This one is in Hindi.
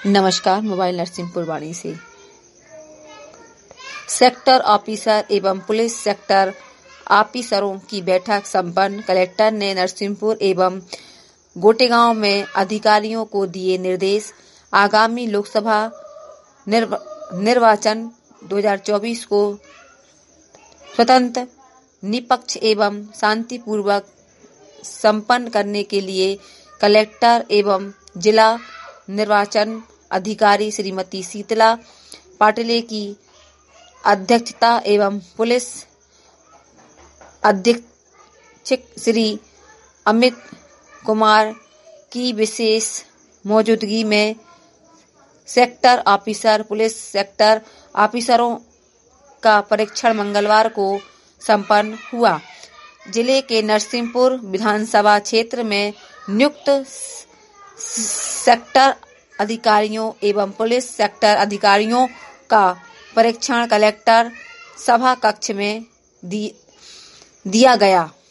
नमस्कार। मोबाइल नरसिंहपुर वाणी से सेक्टर ऑफिसर एवं पुलिस सेक्टर ऑफिसरों की बैठक संपन्न। कलेक्टर ने नरसिंहपुर एवं गोटेगांव में अधिकारियों को दिए निर्देश। आगामी लोकसभा निर्वाचन 2024 को स्वतंत्र, निष्पक्ष एवं शांतिपूर्वक संपन्न करने के लिए कलेक्टर एवं जिला निर्वाचन अधिकारी श्रीमती शीतला पाटले की अध्यक्षता एवं पुलिस अधीक्षक श्री अमित कुमार की विशेष मौजूदगी में सेक्टर ऑफिसर, पुलिस सेक्टर ऑफिसरों का परीक्षण मंगलवार को संपन्न हुआ। जिले के नरसिंहपुर विधानसभा क्षेत्र में नियुक्त सेक्टर अधिकारियों एवं पुलिस सेक्टर अधिकारियों का परीक्षण कलेक्टर सभा कक्ष में दिया गया।